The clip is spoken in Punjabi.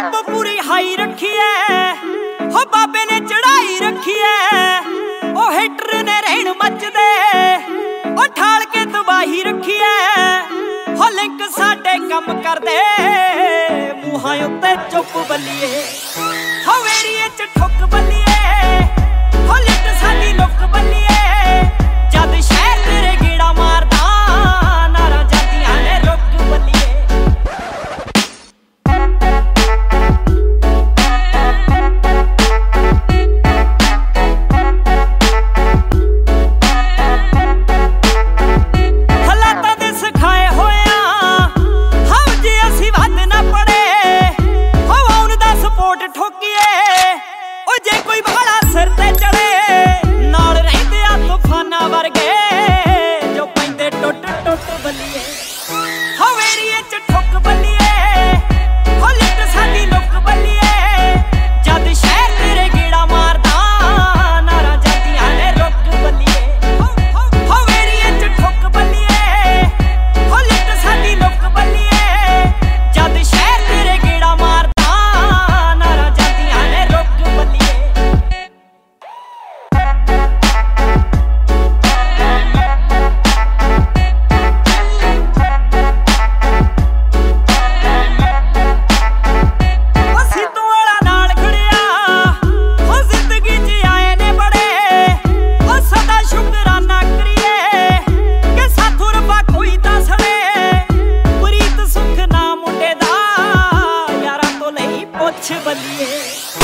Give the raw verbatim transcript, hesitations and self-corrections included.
ਰੱਬ ਪੂਰੀ ਹਾਈ ਰੱਖੀ ਐ, ਹੋ ਬਾਬੇ ਨੇ ਚੜਾਈ ਰੱਖੀ ਐ। ਉਹ ਹਿੱਟਰ ਨੇ ਰਹਿਣ ਮੱਚਦੇ, ਉਹ ਠਾਲ ਕੇ ਤਬਾਹੀ ਰੱਖੀ ਐ। ਹੋ ਲਿੰਕ ਸਾਡੇ ਕੰਮ ਕਰਦੇ, ਮੂੰਹਾਂ ਉੱਤੇ ਚੁੱਪ ਬੱਲੀਏ। ਹੋ ਵੇਰੀਏ ਚ ਠੁੱਕ ਬੱਲੀਏ, ਹੋ ਲਿੱਟ ਸਾਡੀ ਲੁੱਕ ਬੱਲੀਏ। ਜਦ ਸ਼ਹਿਰ ਤੇਰੇ ਗੇੜਾ ਮਾਰਦਾ, ਨਾਰਾ ਜਾਂਦੀਆਂ ਨੇ ਰੁੱਕ ਬੱਲੀਏ। ਹਾਲਾਤਾਂ ਦੇ ਸਿਖਾਏ ਹੋਇਆ, ਹਮ ਜੇ ਅਸੀਂ ਵੱਧ ਨਾ ਪੜੇ, ਹੋ ਆਉਣ ਦਾ ਸਪੋਰਟ ਠੋਕੀਏ। ਉਹ ਜੇ ਕੋਈ ਬਾਲਾ ਸਿਰ ਤੇ ਚੜੇ, ਨਾਲ ਰਹਿੰਦੇ ਆ ਤੂਫਾਨਾਂ ਵਰਗੇ, ਜੋ ਪੈਂਦੇ ਟੁੱਟ ਟੁੱਟ ਬੱਲੀਏ। ਹੋ ਵੇਰੀਏ ਚ ਠੁੱਕ ਬੱਲੀਏ, ਹੋ ਲਿੱਟ ਸਾਡੀ ਲੁੱਕ ਬੱਲੀਏ। ਜਦ ਸ਼ਹਿਰ ਤੇਰੇ ਗੇੜਾ ਮਾਰਦਾ, ਨਾਰਾ ਜਾਂਦੀਆਂ ਨੇ ਰੁੱਕ ਬੱਲੀਏ। ਹੋ ਵੇਰੀਏ ਚ ਠੁੱਕ ਬੱਲੀਏ, ਹੋ ਲਿੱਟ ਸਾਡੀ ਲੁੱਕ ਬੱਲੀਏ। ਜਦ ਸ਼ਹਿਰ ਤੇਰੇ ਗੇੜਾ ਮਾਰਦਾ, ਨਾਰਾ ਜਾਂਦੀਆਂ ਨੇ ਰੁੱਕ ਬੱਲੀਏ। ਅਸੀਂ ਤੂੰ ਵਾਲਾ ਨਾਲ ਖੜਿਆ, ਹੋ ਜ਼ਿੰਦਗੀ 'ਚ ਆਏ ਨੇ ਬੜੇ, ਉਹ ਸਦਾ ਸ਼ੁਕਰਾਨਾ ਕਰੀਏ ਕਿ ਸਾਥੋਂ ਰੱਬਾ ਕੋਈ ਤਾਂ ਸੜੇ। ਪ੍ਰੀਤ ਸੁੱਖ ਨਾ ਮੁੰਡੇ ਦਾ, ਯਾਰਾਂ ਤੋਂ ਲਈ ਪੁੱਛ ਬੱਲੀਏ।